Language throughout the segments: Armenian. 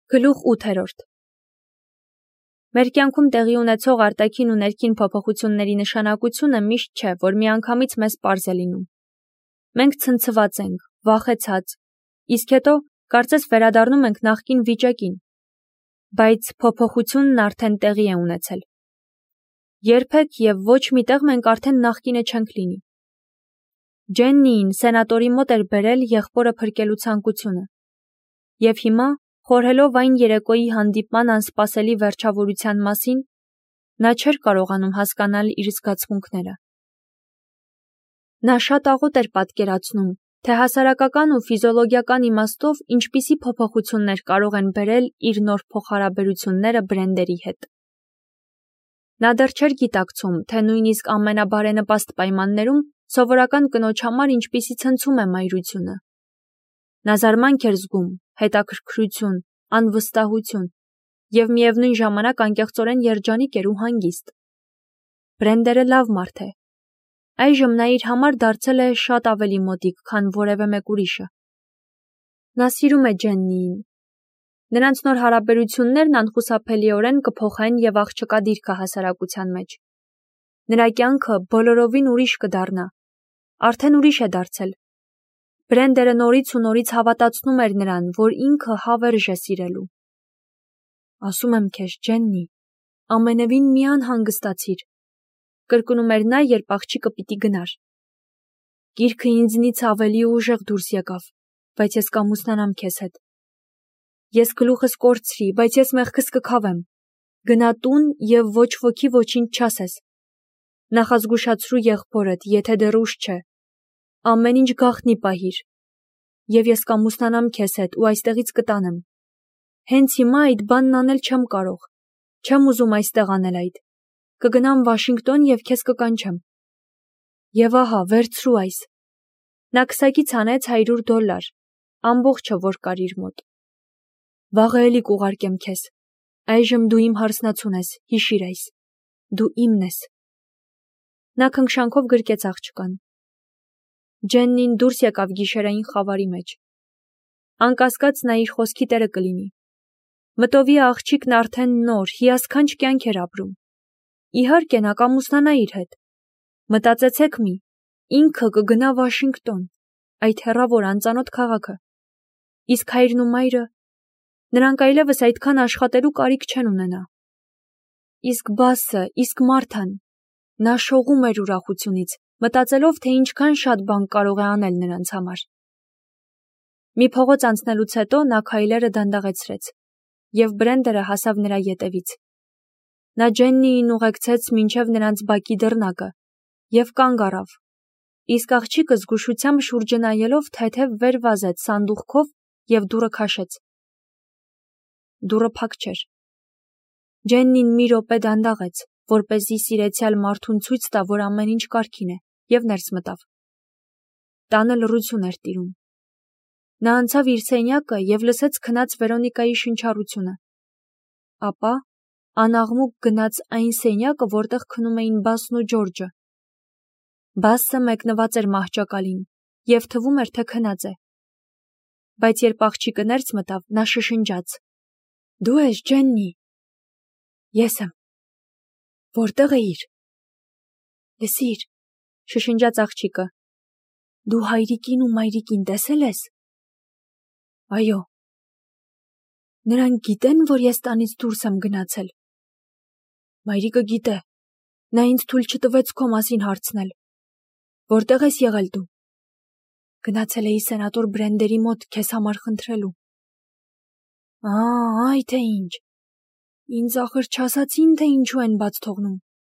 Գլուխ 8. Մեր կյանքում տեղի ունեցող արտաքին ու ներքին փոփոխությունների նշանակությունը միշտ չէ, որ միանգամից մեզ պարզ է լինում։ Մենք ցնցված ենք, վախեցած, իսկ հետո կարծես վերադառնում ենք նախկին վիճակին, բայց փոփոխությունն արդեն տեղի է ունեցել։ Երբեք և ոչ մի տեղ մենք արդեն նախկինը չենք լինի։ Ջեննիին սենատորի մոտ էր բերել եղբորը փրկելու ցանկությունը, և հիմա, խորհելով այն երեկոյի հանդիպման անսպասելի վերջավորության մասին, նա չէր կարողանում հասկանալ իր զգացմունքները։ Նա շատ աղոտ էր պատկերացնում, թե հասարակական ու ֆիզիոլոգիական իմաստով ինչպիսի փոփոխություններ կարող են բերել իր նոր փոխհարաբերությունները Բրենդերի հետ։ Նա դեռ չէր գիտակցում, թե նույնիսկ ամենաբարենպաստ պայմաններում սովորական կնոջ համար ինչպիսի ցնցում է մայրությունը։ Նա զարմանք էր զգում, հետաքրքրություն, անվստահություն և միևնույն ժամանակ անկեղծորեն երջանիկ էր ու հանգիստ։ Բրենդերը լավ մարդ է։ Այժմ նա իր համար դարձել է շատ ավելի մոտիկ, քան որևէ մեկ ուրիշը։ Նա սիրում է Ջեննիին։ Նրանց նոր հարաբերություններն անխուսափելիորեն կփոխեն և աղջկա դիրքը հասարակության մեջ։ Նրա կյանքը բոլորովին ուրիշ կդառնա։ Արդեն ուրիշ է դարձել։ Բրենդերը նորից ու նորից հավատացնում էր նրան, որ ինքը հավերժ է սիրելու։ Ասում եմ քեզ, Ջեննի, ամենևին մի անհանգստացիր, կրկնում էր նա, երբ աղջիկը պիտի գնար։ Գիրքը ինձնից ավելի ուժեղ դուրս եկավ, բայց ես կամուսնանամ քեզ հետ։ Ես գլուխս կորցրի, բայց ես մեղքս կքավեմ։ Գնա տուն և ոչ ոքի ոչինչ չասես։ Նախազգուշացրու եղբորդ, եթե դեռ ուշ չէ։ Ամեն ինչ գաղտնի պահիր։ Եվ ես կամուսնանամ քեզ հետ ու այստեղից կտանեմ։ Հենց հիմա այդ բանն անել չեմ կարող։ Չեմ ուզում այստեղ անել այդ։ Կգնամ Վաշինգտոն և քեզ կկանչեմ։ Եվ ահա, վերցրու այս։ Նա քսակից հանեց $100, ամբողջը, որ կար իր մոտ։ Վաղը էլի կուղարկեմ քեզ։ Այժմ դու իմ հարսնացուն ես, հիշիր այս։ Դու իմն ես։ Նա քնքշանքով գրկեց աղջկան։ Ջեննին դուրս եկավ գիշերային խավարի մեջ։ Անկասկած նա իր խոսքի տերը կլինի։ Մտովի աղջիկն արդեն նոր, հիասքանչ կյանք էր ապրում։ Իհարկե նա կամուսնանա իր հետ։ Մտածեցեք մի, ինքը կգնա Վաշինգտոն, այդ հեռավոր անծանոթ քաղաքը։ Իսկ հայրն ու մայրը, նրանք այլևս այդքան աշխատելու կարիք չեն ունենա։ Իսկ Բասը, իսկ Մարթան, նա շողում էր ուրախությունից, մտածելով, թե ինչքան շատ բան կարող է անել նրանց համար։ Մի փողոց անցնելուց հետո նա քայլերը դանդաղեցրեց, և Բրենդերը հասավ նրա ետևից։ Նա Ջեննիին ուղեկցեց մինչև նրանց բակի դռնակը և կանգ առավ, իսկ աղջիկը զգուշությամբ շուրջը նայելով թեթև վեր վազեց սանդուղքով և դուռը քաշեց։ Դուռը փակ չէր։ Ջեննին մի րոպե դանդաղեց, որպեսզի սիրեցյալ մարդուն ցույց տա, որ ամեն ինչ կարգին է, և ներս մտավ։ Տանը լռություն էր տիրում։ Նա անցավ իր սենյակը և լսեց քնած Վերոնիկայի շնչառությունը։ Ապա անաղմուկ գնաց այն սենյակը, որտեղ քնում էին Բասն ու Ջորջը։ Բասը մեկնված էր մահճակալին և թվում էր, թե քնած է։ Բայց երբ աղջիկը ներս մտավ, նա շշնջաց. Դու ես, Ջեննի։ Ես եմ։ Որտեղ էիր։ Լսիր, շշնջաց աղջիկը։ Դու հայրիկին ու մայրիկին տեսել ես։ Այո։ Նրանք գիտեն, որ ես տանից դուրս եմ գնացել։ Մայրիկը գիտե։ Նա ինձ թույլ չտվեց քո մասին հարցնել։ Որտեղ ես եղել դու։ Գնացել էի սենատոր Բրենդերի մոտ քեզ համար խնդրելու։ Այ թե ինչ։ Ինձ ախր չասացին, թե ինչու են բաց թողնում։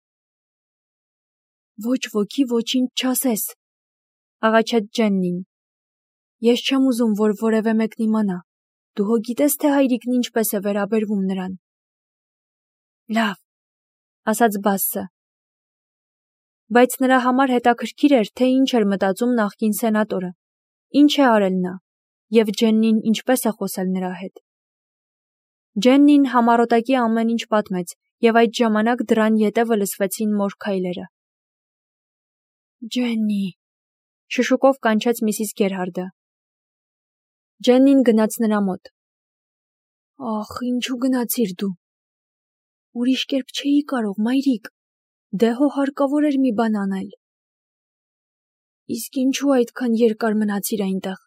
Ոչ ոքի ոչինչ չասես, աղաչեց Ջեննին։ Ես չեմ ուզում, որ որևէ մեկն իմանա։ Դու հո գիտես, թե հայրիկն ինչպես է վերաբերվում նրան։ Լավ, ասաց Բասը։ Բայց նրա համար հետաքրքիր էր, թե ինչ էր մտածում նախկին սենատորը, ինչ է արել նա, և Ջեննին ինչպես է խոսել նրա հետ։ Ջեննին համառոտակի ամեն ինչ պատմեց, և այդ ժամանակ դռան ետևը լսվեցին մոր քայլերը։ Ջեննի, շշուկով կանչեց Միսիս Գերհարդը։ Ջեննին գնաց նրա մոտ։ Ախ, ինչու գնացիր դու։ Ուրիշ կերպ չէի կարող, մայրիկ, դե հո հարկավոր էր մի բան անել։ Իսկ ինչու այդքան երկար մնացիր այնտեղ։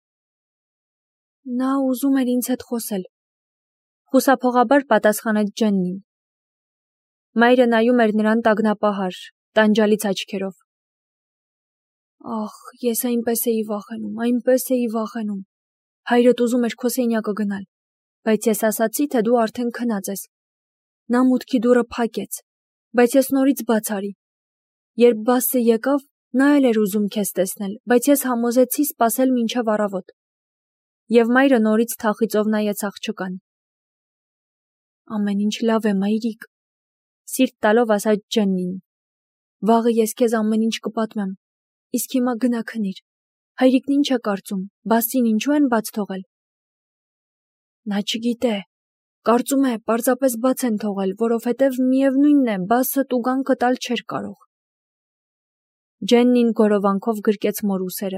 Նա ուզում էր ինձ հետ խոսել։ Խուսափողաբար պատասխանեց Ջեննին։ Մայրը նայում էր նրան տագնապահար, տանջալից աչքերով։ Ախ, ես այնպես էի վախենում։ Հայրդ ուզում էր քո սենյակը գնալ, բայց ես ասացի, թե դու արդեն քնած ես։ Նա մուտքի դուռը փակեց, բայց ես նորից բաց արի։ Երբ Բասը եկավ, նա էլ էր ուզում քեզ տեսնել, բայց ես համոզեցի սպասել մինչև առավոտ։ Եվ մայրը նորից թախիծով նայեց աղջկան։ Ամեն ինչ լավ է, մայրիկ, սիրտ տալով ասաց Ջեննին։ Վաղը ես քեզ ամեն ինչ կպատմեմ, իսկ հիմա գնա քնիր։ Հայրիկն ինչ է կարծում, Բասին ինչու են բաց թողել։ Նա չգիտե, կարծում է, պարզապես բաց են թողել, որովհետև միևնույնն է, Բասը տուգանքը տալ չէր կարող։ Ջեննին գորովանքով գրկեց մոր ուսերը։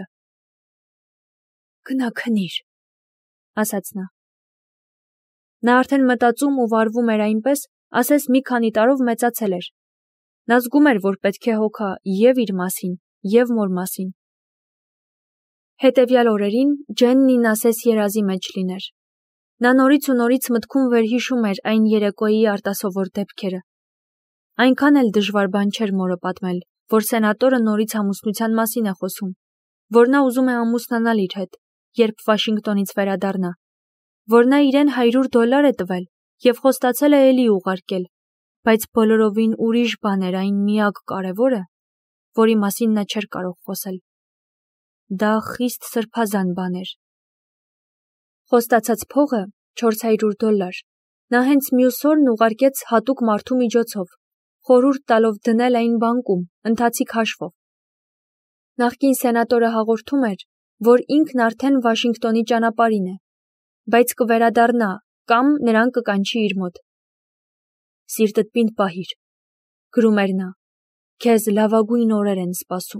Գնա քնիր, ասաց նա։ Նա արդեն մտածում ու վարվում էր այնպես, ասես մի քանի տարով մեծացել էր։ Նա զգում էր, որ պետք է հոգա և իր մասին, և մոր մասին։ Հետևյալ օրերին Ջեննին ասես երազի մեջ լիներ։ Նա նորից ու նորից մտքում վերհիշում էր այն երեկոյի արտասովոր դեպքերը։ Այնքան էլ դժվար բան չէր մորը պատմել, որ սենատորը նորից ամուսնության մասին է խոսում, որ նա ուզում է ամուսնանալ իր հետ, երբ Վաշինգտոնից վերադառնա, որ նա իրեն $100 է տվել և խոստացել է էլի ուղարկել, բայց բոլորովին ուրիշ բան էր այն միակ կարևորը, որի մասին նա չէր կարող խոսել։ Դա խիստ սրբազան բան էր։ Խոստացած փողը $400 նա հենց մյուս օրն ուղարկեց հատուկ մարդու միջոցով, խորհուրդ տալով դնել այն բանկում, ընթացիկ հաշվով։ Նախկին սենատորը հաղորդում էր, որ ինքն արդեն Վաշինգտոնի ճանապարհին է, բայց կվերադառնա կամ նրան կկանչի իր մոտ։ Սիրտդ պինդ պահիր, գրում էր նա, քեզ լավագույն օրեր են սպասում։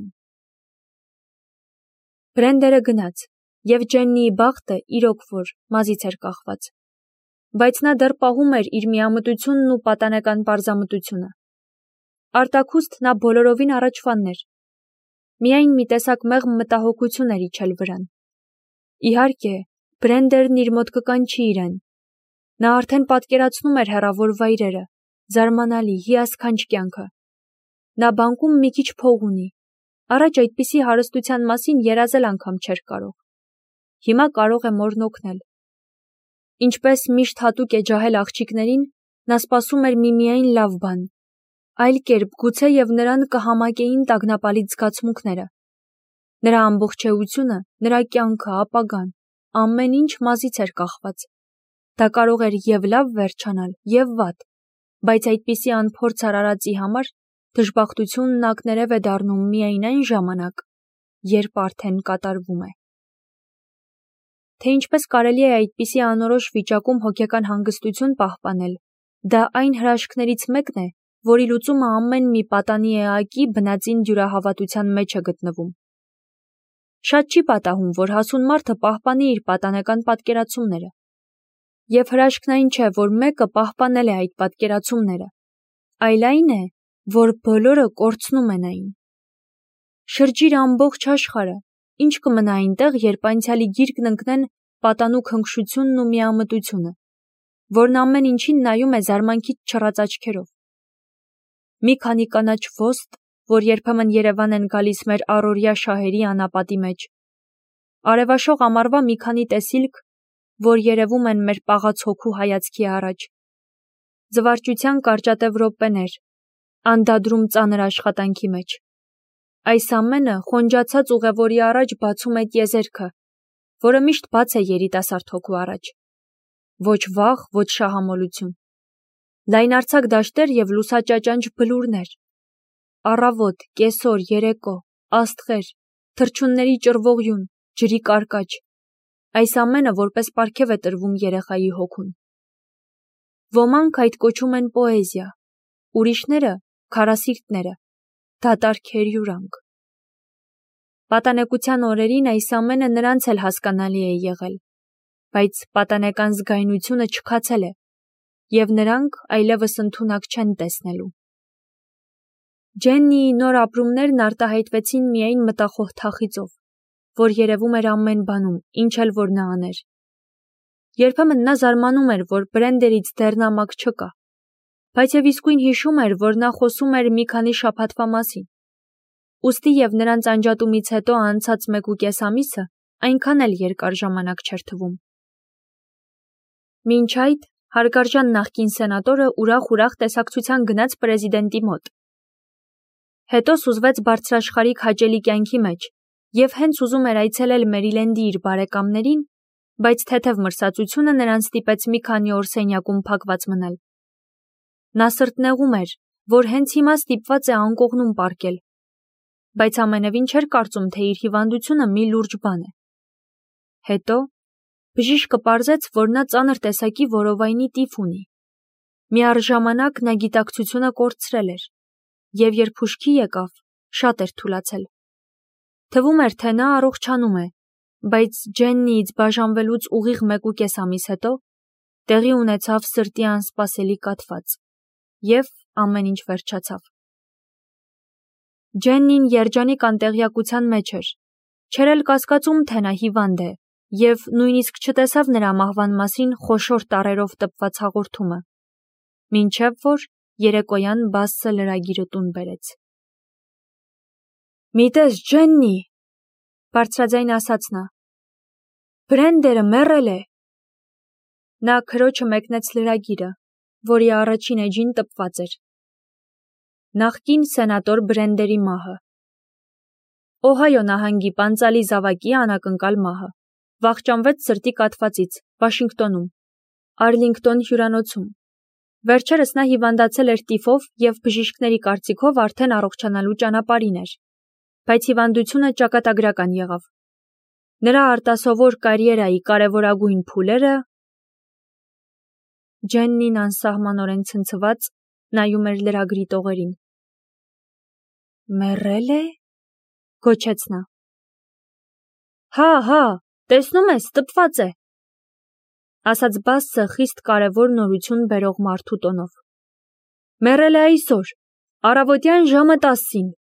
Բրենդերը գնաց, և Ջեննիի բախտը իրոք որ մազից էր կախված։ Բայց նա դեռ պահում էր իր միամտությունն ու պատանեկան պարզամտությունը։ Արտաքուստ նա բոլորովին առաջվանն էր։ Միայն մի տեսակ մեղմ մտահոգություն էր իջել վրան։ Իհարկե, Բրենդերն իր մոտ կկանչի իրեն։ Նա արդեն պատկերացնում էր հեռավոր վայրերը, զարմանալի, հիասքանչ կյանքը։ Նա բանկում մի քիչ փող ունի։ Առաջ այդպիսի հարստության մասին երազել անգամ չէր կարող։ Հիմա կարող է մորն օգնել։ Ինչպես միշտ հատուկ է ջահել աղջիկներին, նա սպասում էր միմիայն լավ բան։ Այլ կերպ գուցե և նրան կհամակեին տագնապալից զգացմունքները։ Նրա ամբողջությունը, նրա կյանքը, ապագան, ամեն ինչ մազից էր կախված։ Դա կարող էր և լավ վերջանալ, և վատ, բայց այդպիսի անփորձ արարածի համար դժբախտությունն ակներև է դառնում միայն այն ժամանակ, երբ արդեն կատարվում է։ Թե ինչպես կարելի է այդպիսի անորոշ վիճակում հոգեկան հանգստություն պահպանել, դա այն հրաշքներից մեկն է, որի լուծումը ամեն մի պատանի էակի բնածին դյուրահավատության մեջ է գտնվում։ Շատ չի պատահում, որ հասուն մարդը պահպանի իր պատանեկան պատկերացումները։ Եվ հրաշքն այն չէ, որ մեկը պահպանել է այդ պատկերացումները, այլ այն է, որ բոլորը կորցնում են այն։ Շրջիր ամբողջ աշխարհը, ինչ կմնա այնտեղ, երբ անցյալի գիրկն ընկնեն պատանու քնքշությունն ու միամտությունը, որն ամեն ինչին նայում է զարմանքից չռած աչքերով։ Մի քանի կանաչ ոստ, որ երբեմն Երևան են գալիս մեր առօրյա շահերի անապատի մեջ։ Արևաշող ամառվա մի քանի տեսիլք, որ երևում են մեր պաղած հոգու հայացքի առաջ։ Զվարճության կարճատև րոպեներ, անդադրում ծանր աշխատանքի մեջ։ Այս ամենը խոնջացած ուղևորի առաջ բացում է տիեզերքը, որը միշտ բաց է երիտասարդ հոգու առաջ։ Ոչ վախ, ոչ շահամոլություն։ Լայնարձակ դաշտեր և լուսաճաճանչ բլուրներ։ Առավոտ, կեսօր, երեկո, աստղեր, թռչունների ճռվողյուն, ջրի կարկաչ։ Այս ամենը որպես պարգև է տրվում երեխայի հոգուն։ Ոմանք այդ կոչում են պոեզիա, ուրիշները՝ քարասիրտները, դատարկ հերյուրանք։ Պատանեկության օրերին այս ամենը նրանց էլ հասկանալի է եղել։ բայց պատանեկան զգայունությունը չքացել է, և նրանք այլևս ընդունակ չեն տեսնելու։ Ջեննիի նոր ապրումներն արտահայտվեցին միայն մտախոհ թախիծով, որ երևում էր ամեն բանում, ինչ էլ որ նա աներ։ Երբեմն նա զարմանում էր, որ Բրենդերից դեռ նամակ չկա, բայց և իսկույն հիշում էր, որ նա խոսում էր մի քանի շաբաթվա մասին։ Ուստի և նրանց անջատումից հետո անցած 1.5 ամիսը այնքան էլ երկար ժամանակ չէր թվում։ Մինչ այդ հարգարժան նախկին սենատորը ուրախ տեսակցության գնաց պրեզիդենտի մոտ։ Հետո սուզվեց բարձրաշխարհիկ հաճելի կյանքի մեջ և հենց ուզում էր այցելել Մերիլենդի իր բարեկամներին, բայց թեթև մրսածությունը նրան ստիպեց մի քանի օր սենյակում փակված մնալ։ Նա սրտնեղում էր, որ հենց հիմա ստիպված է անկողնում պառկել, բայց ամենևին չէր կարծում, թե իր հիվանդությունը մի լուրջ բան է։ Հետո բժիշկը պարզեց, որ նա ծանր տեսակի որովայնի տիֆ ունի։ Միառժամանակ նա գիտակցությունը կորցրել էր, և երբ հուշքի եկավ, շատ էր թուլացել։ Թվում էր, թե նա առողջանում է, բայց Ջեննիից բաժանվելուց ուղիղ 1.5 ամիս հետո տեղի ունեցավ սրտի անսպասելի կաթված, և ամեն ինչ վերջացավ։ Ջեննին երջանիկ անտեղյակության մեջ էր, չէր էլ կասկածում, թե նա հիվանդ է, և նույնիսկ չտեսավ նրա մահվան մասին խոշոր տառերով տպված հաղորդումը, մինչև որ երեկոյան Բասսը լրագիրը տուն բերեց։ «Մի տես, Ջեննի», բարձրաձայն ասաց նա, «Բրենդերը մեռել է»։ Նա քրոջը մեկնեց լրագիրը, որի առաջին էջին տպված էր. Նախկին սենատոր Բրենդերի մահը։ Օհայո նահանգի Պանծալի զավակի անակնկալ մահը։ Վախճանվեց սրտի կաթվածից, Վաշինգտոնում, Արլինգտոն հյուրանոցում։ Վերջերս նա հիվանդացել էր տիֆով և բժիշկների կարծիքով արդեն առողջանալու ճանապարհին էր, բայց հիվանդությունը ճակատագրական եղավ։ Նրա արտասովոր կարիերայի կարևորագույն փուլերը… Ջեննին անսահմանորեն ցնցված նայում էր լրագրի տողերին։ «Մեռել է», գոչեց նա։ Հա, տեսնում ես, տպված է, ասաց Բասսը խիստ կարևոր նորություն բերող մարդու տոնով։ Մեռել է այսօր, առավոտյան ժամը 10-ին։